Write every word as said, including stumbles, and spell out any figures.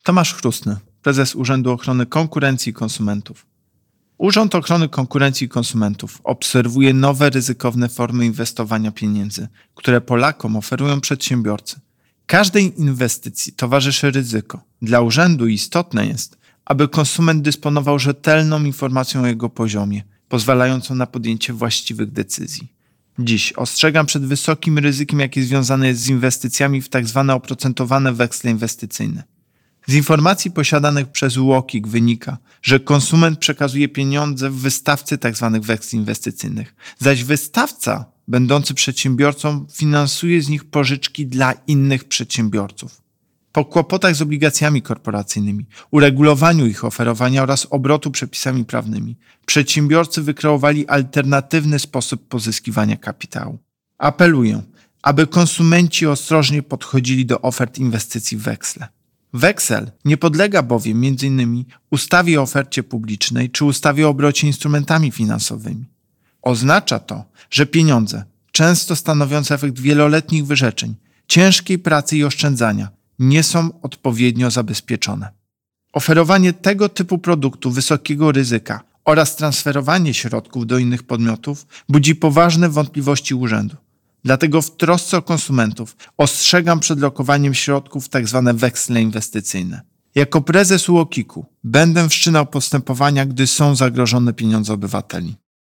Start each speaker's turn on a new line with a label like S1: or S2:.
S1: Tomasz Chrustny, prezes Urzędu Ochrony Konkurencji i Konsumentów. Urząd Ochrony Konkurencji i Konsumentów obserwuje nowe ryzykowne formy inwestowania pieniędzy, które Polakom oferują przedsiębiorcy. Każdej inwestycji towarzyszy ryzyko. Dla urzędu istotne jest, aby konsument dysponował rzetelną informacją o jego poziomie, pozwalającą na podjęcie właściwych decyzji. Dziś ostrzegam przed wysokim ryzykiem, jakie związane jest z inwestycjami w tzw. oprocentowane weksle inwestycyjne. Z informacji posiadanych przez U O K I K wynika, że konsument przekazuje pieniądze w wystawcy tzw. weksli inwestycyjnych, zaś wystawca, będący przedsiębiorcą, finansuje z nich pożyczki dla innych przedsiębiorców. Po kłopotach z obligacjami korporacyjnymi, uregulowaniu ich oferowania oraz obrotu przepisami prawnymi, przedsiębiorcy wykreowali alternatywny sposób pozyskiwania kapitału. Apeluję, aby konsumenci ostrożnie podchodzili do ofert inwestycji w weksle. Weksel nie podlega bowiem m.in. ustawie o ofercie publicznej czy ustawie o obrocie instrumentami finansowymi. Oznacza to, że pieniądze, często stanowiące efekt wieloletnich wyrzeczeń, ciężkiej pracy i oszczędzania, nie są odpowiednio zabezpieczone. Oferowanie tego typu produktu wysokiego ryzyka oraz transferowanie środków do innych podmiotów budzi poważne wątpliwości urzędu. Dlatego w trosce o konsumentów ostrzegam przed lokowaniem środków w tzw. weksle inwestycyjne. Jako prezes U O K I K u będę wszczynał postępowania, gdy są zagrożone pieniądze obywateli.